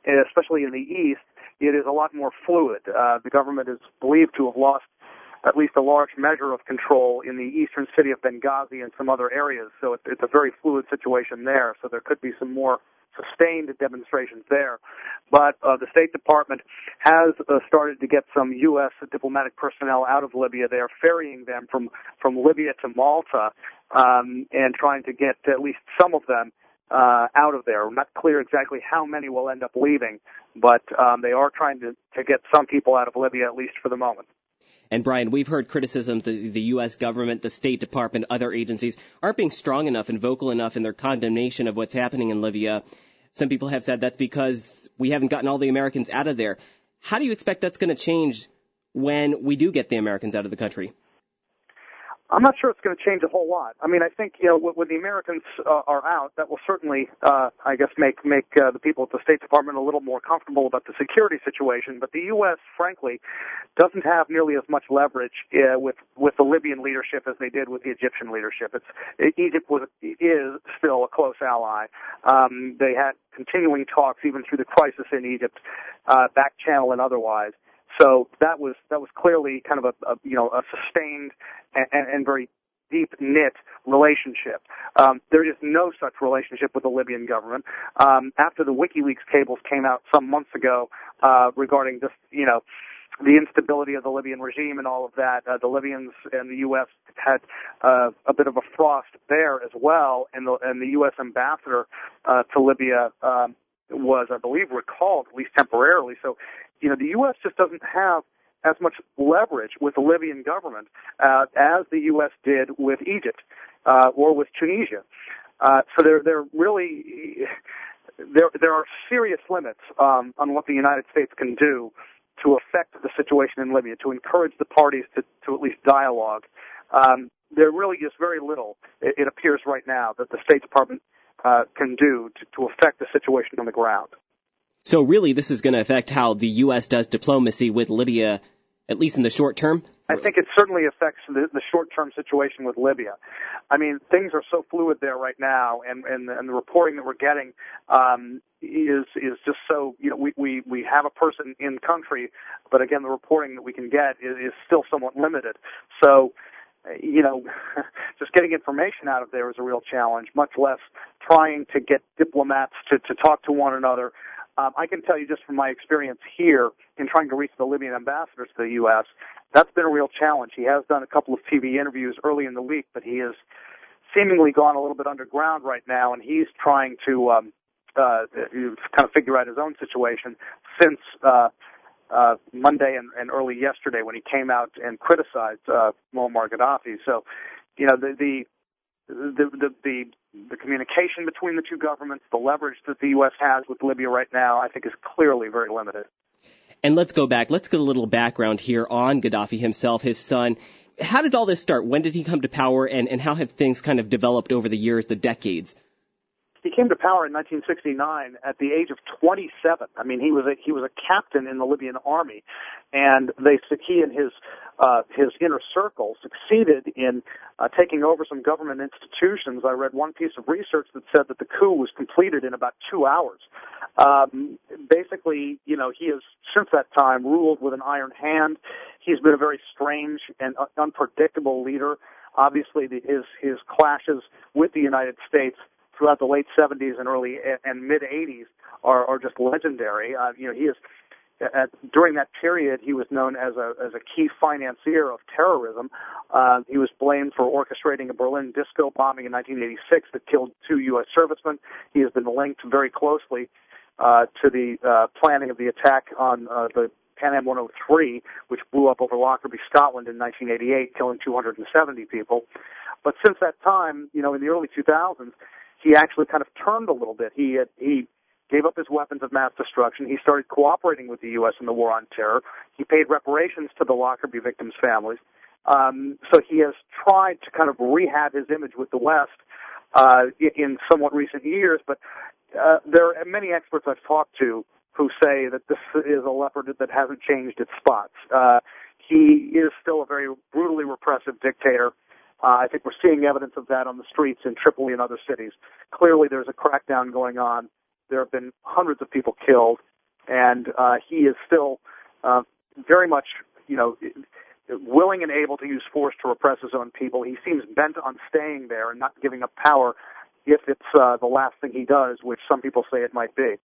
especially in the east, it is a lot more fluid. The government is believed to have lost at least a large measure of control in the eastern city of Benghazi and some other areas. So it's a very fluid situation there. So there could be some more sustained demonstrations there. But the State Department has started to get some U.S. diplomatic personnel out of Libya. They are ferrying them from Libya to Malta and trying to get at least some of them out of there. Not clear exactly how many will end up leaving, but they are trying to get some people out of Libya, at least for the moment. And, Brian, we've heard criticism that the U.S. government, the State Department, other agencies aren't being strong enough and vocal enough in their condemnation of what's happening in Libya. Some people have said that's because we haven't gotten all the Americans out of there. How do you expect that's going to change when we do get the Americans out of the country? I'm not sure it's going to change a whole lot. I mean, I think, when the Americans are out, that will certainly, I guess, make the people at the State Department a little more comfortable about the security situation. But the U.S., frankly, doesn't have nearly as much leverage with the Libyan leadership as they did with the Egyptian leadership. Egypt is still a close ally. They had continuing talks even through the crisis in Egypt, back channel and otherwise. So that was clearly kind of a sustained and very deep knit relationship. There is no such relationship with the Libyan government. After the WikiLeaks cables came out some months ago regarding just the instability of the Libyan regime and all of that, the Libyans and the U.S. had a bit of a frost there as well, and the U.S. ambassador to Libya was, I believe, recalled, at least temporarily. So, the U.S. just doesn't have as much leverage with the Libyan government as the U.S. did with Egypt or with Tunisia. So there are serious limits on what the United States can do to affect the situation in Libya, to encourage the parties to at least dialogue. There really is very little, it appears right now, that the State Department can do to affect the situation on the ground. So really, this is going to affect how the U.S. does diplomacy with Libya, at least in the short term? I think it certainly affects the short-term situation with Libya. I mean, things are so fluid there right now, and the reporting that we're getting is just so, we have a person in country, but again, the reporting that we can get is still somewhat limited. So, just getting information out of there is a real challenge, much less trying to get diplomats to talk to one another. I can tell you just from my experience here in trying to reach the Libyan ambassadors to the U.S., that's been a real challenge. He has done a couple of TV interviews early in the week, but he has seemingly gone a little bit underground right now, and he's trying to kind of figure out his own situation since Monday and early yesterday when he came out and criticized Muammar Gaddafi. So, the communication between the two governments, the leverage that the U.S. has with Libya right now, I think is clearly very limited. And let's go back. Let's get a little background here on Gaddafi himself, his son. How did all this start? When did he come to power, and how have things kind of developed over the years, the decades? He came to power in 1969 at the age of 27. I mean, he was a captain in the Libyan army, and he and his inner circle succeeded in taking over some government institutions. I read one piece of research that said that the coup was completed in about 2 hours. Basically, he has since that time ruled with an iron hand. He's been a very strange and unpredictable leader. Obviously, his clashes with the United States throughout the late 70s and early and mid 80s are just legendary. He is during that period he was known as a key financier of terrorism. He was blamed for orchestrating a Berlin disco bombing in 1986 that killed 2 U.S. servicemen. He has been linked very closely to the planning of the attack on the Pan Am 103, which blew up over Lockerbie, Scotland in 1988, killing 270 people. But since that time, in the early 2000s, he actually kind of turned a little bit. He gave up his weapons of mass destruction. He started cooperating with the U.S. in the war on terror. He paid reparations to the Lockerbie victims' families. So he has tried to kind of rehab his image with the West in somewhat recent years. But there are many experts I've talked to who say that this is a leopard that hasn't changed its spots. He is still a very brutally repressive dictator. I think we're seeing evidence of that on the streets in Tripoli and other cities. Clearly, there's a crackdown going on. There have been hundreds of people killed. and he is still very much, willing and able to use force to repress his own people. He seems bent on staying there and not giving up power if it's the last thing he does, which some people say it might be.